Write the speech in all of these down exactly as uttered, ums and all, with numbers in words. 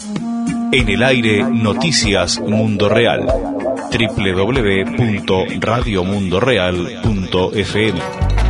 En el aire, Noticias Mundo Real. doble u doble u doble u punto radio mundo real punto f m.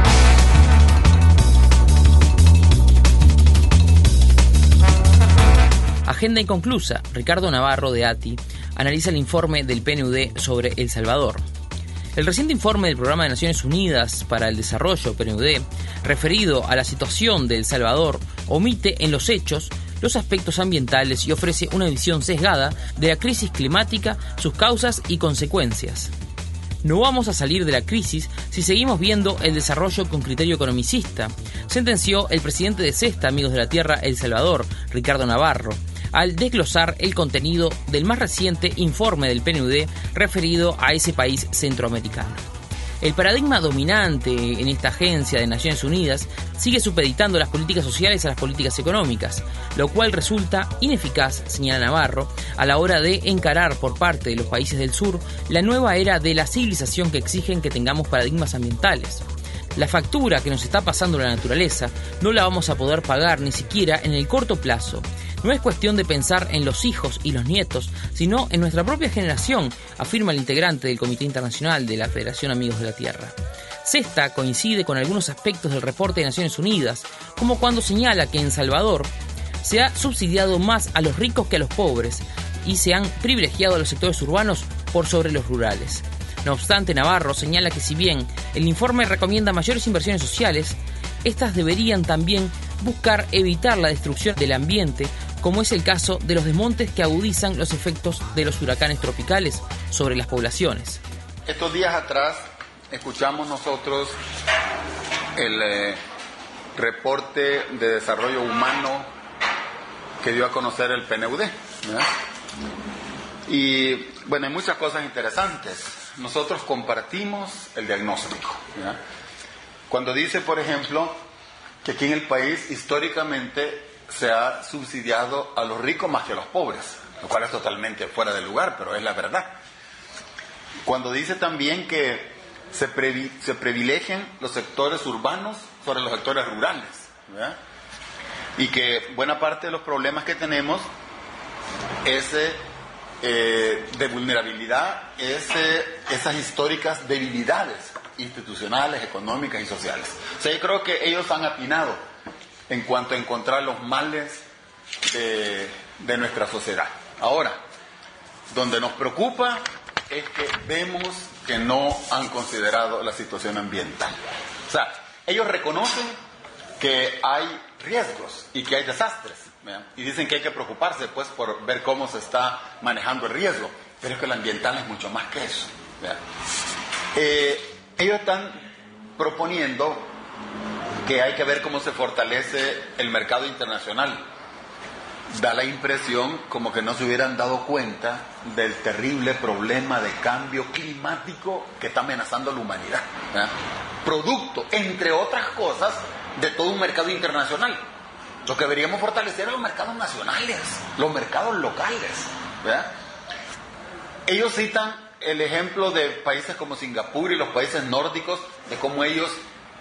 Agenda inconclusa. Ricardo Navarro, de A T I, analiza el informe del P N U D sobre El Salvador. El reciente informe del Programa de Naciones Unidas para el Desarrollo, P N U D, referido a la situación de El Salvador, omite en los hechos los aspectos ambientales y ofrece una visión sesgada de la crisis climática, sus causas y consecuencias. No vamos a salir de la crisis si seguimos viendo el desarrollo con criterio economicista, sentenció el presidente de CESTA, Amigos de la Tierra, El Salvador, Ricardo Navarro, al desglosar el contenido del más reciente informe del P N U D referido a ese país centroamericano. El paradigma dominante en esta agencia de Naciones Unidas sigue supeditando las políticas sociales a las políticas económicas, lo cual resulta ineficaz, señala Navarro, a la hora de encarar por parte de los países del sur la nueva era de la civilización que exigen que tengamos paradigmas ambientales. La factura que nos está pasando la naturaleza no la vamos a poder pagar ni siquiera en el corto plazo. No es cuestión de pensar en los hijos y los nietos, sino en nuestra propia generación, afirma el integrante del Comité Internacional de la Federación Amigos de la Tierra. CESTA coincide con algunos aspectos del reporte de Naciones Unidas, como cuando señala que en Salvador se ha subsidiado más a los ricos que a los pobres y se han privilegiado a los sectores urbanos por sobre los rurales. No obstante, Navarro señala que si bien el informe recomienda mayores inversiones sociales, estas deberían también buscar evitar la destrucción del ambiente, como es el caso de los desmontes que agudizan los efectos de los huracanes tropicales sobre las poblaciones. Estos días atrás escuchamos nosotros el eh, reporte de desarrollo humano que dio a conocer el P N U D, ¿verdad? Y bueno, hay muchas cosas interesantes. Nosotros compartimos el diagnóstico, ¿verdad? Cuando dice, por ejemplo, que aquí en el país históricamente se ha subsidiado a los ricos más que a los pobres, lo cual es totalmente fuera de lugar, pero es la verdad. Cuando dice también que se, previ- se privilegian los sectores urbanos sobre los sectores rurales, ¿verdad? Y que buena parte de los problemas que tenemos es eh, de vulnerabilidad, es eh, esas históricas debilidades institucionales, económicas y sociales. O sea, yo creo que ellos han atinado en cuanto a encontrar los males de, de nuestra sociedad. Ahora, donde nos preocupa es que vemos que no han considerado la situación ambiental. O sea, ellos reconocen que hay riesgos y que hay desastres, ¿verdad? Y dicen que hay que preocuparse pues por ver cómo se está manejando el riesgo, pero es que el ambiental es mucho más que eso, ¿verdad? Eh, ellos están proponiendo que hay que ver cómo se fortalece el mercado internacional. Da la impresión como que no se hubieran dado cuenta del terrible problema de cambio climático que está amenazando a la humanidad, ¿verdad? Producto, entre otras cosas, de todo un mercado internacional. Lo que deberíamos fortalecer es los mercados nacionales, los mercados locales, ¿verdad? Ellos citan el ejemplo de países como Singapur y los países nórdicos, de cómo ellos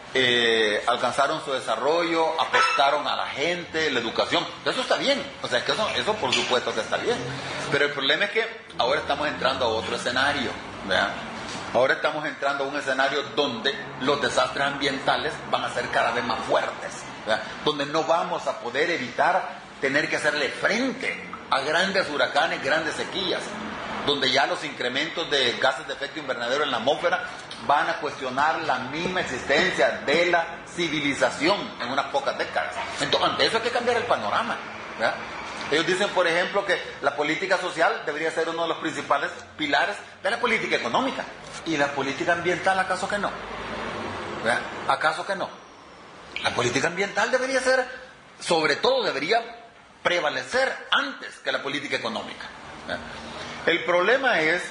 eh, alcanzaron su desarrollo, apostaron a la gente, la educación. Eso está bien, o sea, que eso, eso por supuesto que está bien. Pero el problema es que ahora estamos entrando a otro escenario, ¿verdad? Ahora estamos entrando a un escenario donde los desastres ambientales van a ser cada vez más fuertes, ¿verdad? Donde no vamos a poder evitar tener que hacerle frente a grandes huracanes, grandes sequías, donde ya los incrementos de gases de efecto invernadero en la atmósfera van a cuestionar la misma existencia de la civilización en unas pocas décadas. Entonces, ante eso hay que cambiar el panorama, ¿verdad? Ellos dicen, por ejemplo, que la política social debería ser uno de los principales pilares de la política económica. ¿Y la política ambiental acaso que no? ¿Verdad? ¿Acaso que no? La política ambiental debería ser, sobre todo debería prevalecer antes que la política económica, ¿verdad? El problema es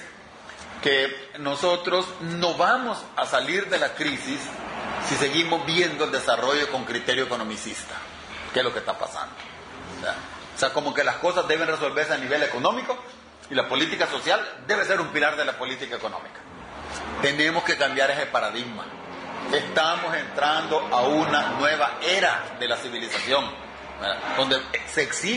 que nosotros no vamos a salir de la crisis si seguimos viendo el desarrollo con criterio economicista, que es lo que está pasando, ¿verdad? O sea, como que las cosas deben resolverse a nivel económico y la política social debe ser un pilar de la política económica. Tenemos que cambiar ese paradigma. Estamos entrando a una nueva era de la civilización, ¿verdad? Donde se exige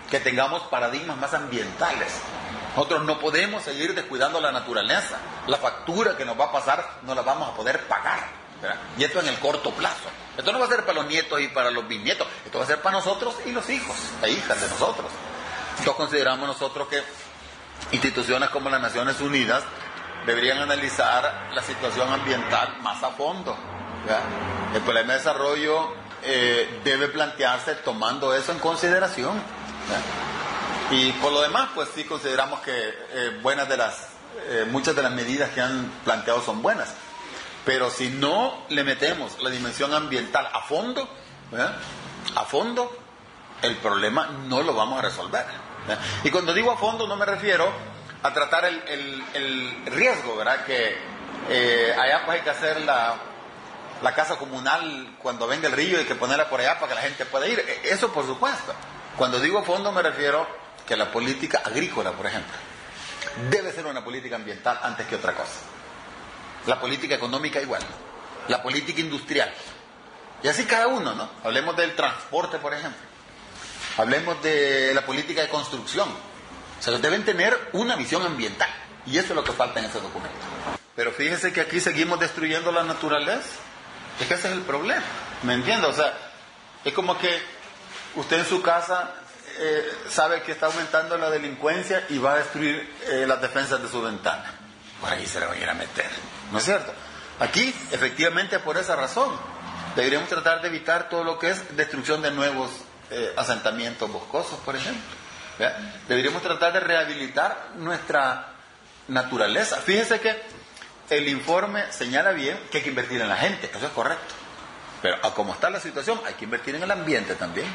que tengamos paradigmas más ambientales. Nosotros no podemos seguir descuidando la naturaleza. La factura que nos va a pasar no la vamos a poder pagar, ¿verdad? Y esto en el corto plazo. Esto no va a ser para los nietos y para los bisnietos. Esto va a ser para nosotros y los hijos e hijas de nosotros. Entonces consideramos nosotros que instituciones como las Naciones Unidas deberían analizar la situación ambiental más a fondo, ¿verdad? El problema de desarrollo eh, debe plantearse tomando eso en consideración, ¿verdad? Y por lo demás, pues sí consideramos que eh, buenas de las, eh, muchas de las medidas que han planteado son buenas. Pero si no le metemos la dimensión ambiental a fondo, ¿verdad? a fondo, el problema no lo vamos a resolver, ¿verdad? Y cuando digo a fondo no me refiero a tratar el, el, el riesgo, ¿verdad? Que eh, allá pues hay que hacer la, la casa comunal cuando venga el río, hay que ponerla por allá para que la gente pueda ir. Eso por supuesto. Cuando digo a fondo me refiero que la política agrícola, por ejemplo, debe ser una política ambiental antes que otra cosa. La política económica igual. La política industrial. Y así cada uno, ¿no? Hablemos del transporte, por ejemplo. Hablemos de la política de construcción. O sea, deben tener una visión ambiental. Y eso es lo que falta en ese documento. Pero fíjese que aquí seguimos destruyendo la naturaleza. Es que ese es el problema. ¿Me entiende? O sea, es como que usted en su casa eh, sabe que está aumentando la delincuencia y va a destruir eh, las defensas de su ventana. Por ahí se le va a ir a meter. ¿No es cierto? Aquí, efectivamente, por esa razón, deberíamos tratar de evitar todo lo que es destrucción de nuevos eh, asentamientos boscosos, por ejemplo. ¿Verdad? Deberíamos tratar de rehabilitar nuestra naturaleza. Fíjense que el informe señala bien que hay que invertir en la gente, eso es correcto. Pero a como está la situación, hay que invertir en el ambiente también.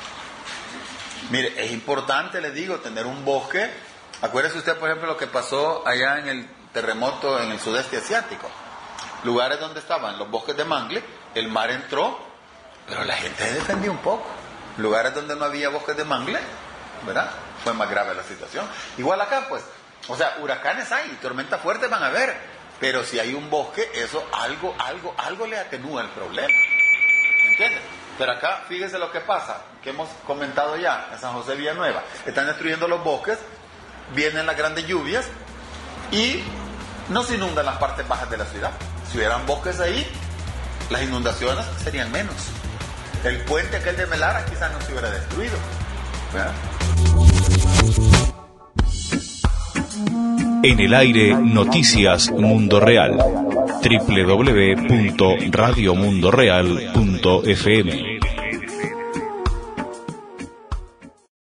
Mire, es importante, le digo, tener un bosque. Acuérdese usted, por ejemplo, lo que pasó allá en el terremoto en el sudeste asiático. Lugares donde estaban los bosques de mangle, el mar entró, pero la gente se defendió un poco. Lugares donde no había bosques de mangle, ¿verdad? Fue más grave la situación. Igual acá, pues, o sea, huracanes hay, tormentas fuertes van a haber, pero si hay un bosque, eso algo, algo, algo le atenúa el problema. ¿Me entiendes? Pero acá, fíjese lo que pasa, que hemos comentado ya en San José Villanueva. Están destruyendo los bosques, vienen las grandes lluvias y no se inundan las partes bajas de la ciudad. Si hubieran bosques ahí, las inundaciones serían menos. El puente aquel de Melara quizás no se hubiera destruido, ¿verdad? En el aire, Noticias Mundo Real. doble u doble u doble u punto radio mundo real punto f m